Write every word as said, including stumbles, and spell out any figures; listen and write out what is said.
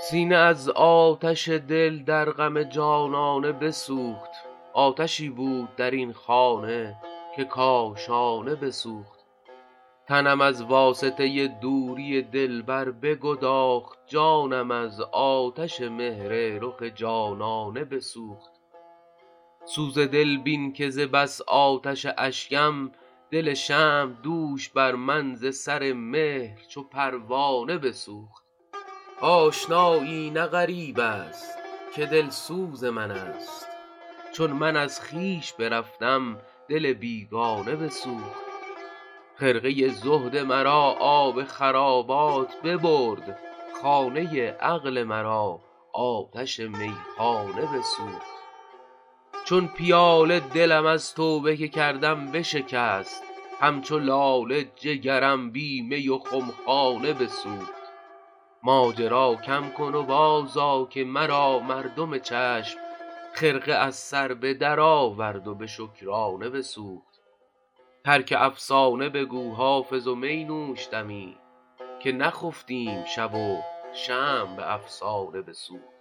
سینه از آتش دل در غم جانانه بسوخت. آتشی بود در این خانه که کاشانه بسوخت. تنم از واسطه دوری دلبر بگداخت. جانم از آتش مهر رخ جانانه بسوخت. سوز دل بین که ز بس آتش اشکم، دل شمع دوش بر من ز سر مهر چو پروانه بسوخت. آشنایی نه غریب است که دلسوز من است، چون من از خویش برفتم دل بیگانه بسوخت. خرقه زهد مرا آب خرابات ببرد، خانه عقل مرا آتش میخانه بسوخت. چون پیاله دلم از توبه که کردم بشکست، همچو لاله جگرم بی می و خمخانه بسوخت. ماجرا کم کن و بازآ که مرا مردم چشم، خرقه از سر به در آورد و به شکرانه بسوخت. ترک افسانه بگو حافظ و می نوش دمی، که نخفتیم شب و شمع به افسانه بسوخت.